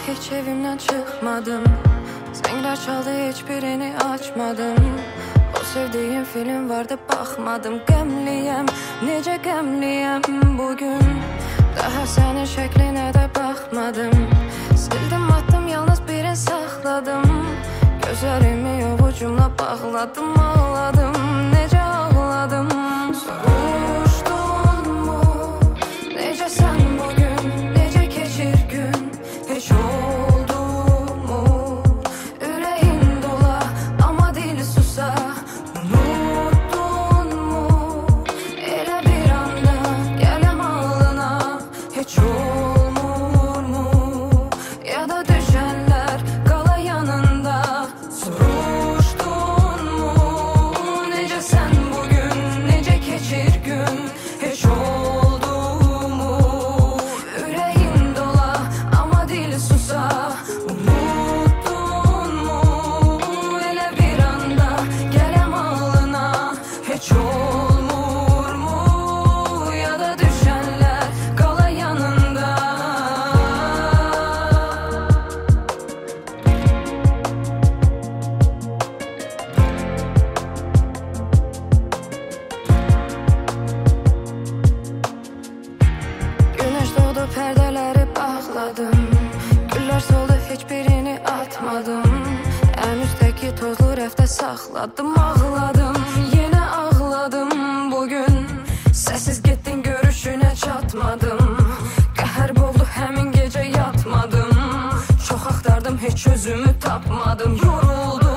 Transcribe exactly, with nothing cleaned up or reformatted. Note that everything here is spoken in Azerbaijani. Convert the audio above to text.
hiç evimden çıkmadım. Zengler çaldı, hiçbirini açmadım. O sevdiğim film vardı, bakmadım. Qəmliyəm, necə qəmliyəm bugün. Daha sənin şəklinə də baxmadım. Sildim, attım, yalnız birini saxladım. Gözlərimi ovucumla bağladım, ağladım, necə ağladım. Soruşdunmu, necəsən bugün, necə keçir gün, heç oldu mu? Ürəyin dola, amma dil susa. Unuttun mu, elə bir anda gələm ağlına, heç olmur mu? Ya da düşənlər qala yanında. Soruşdun mu, necəsən bugün, necə keçir gün, heç oldu mu? Ürəyin dola, amma dil susa. Unuttun mu, elə bir anda gələm ağlına, heç olmur mu? Ya da düşənlər qala yanında. Güneş doğdu, pərdələri bağladım. Güllər soldu, heç birini atmadım. Ən üstdəki tozlu rəfdə saxladım, ağladım, yenə ağladım bugün. Səsiz getdin, görüşünə çatmadım. Qəhər oldu, həmin gecə yatmadım. Çox axtardım, heç özümü tapmadım. Yoruldum.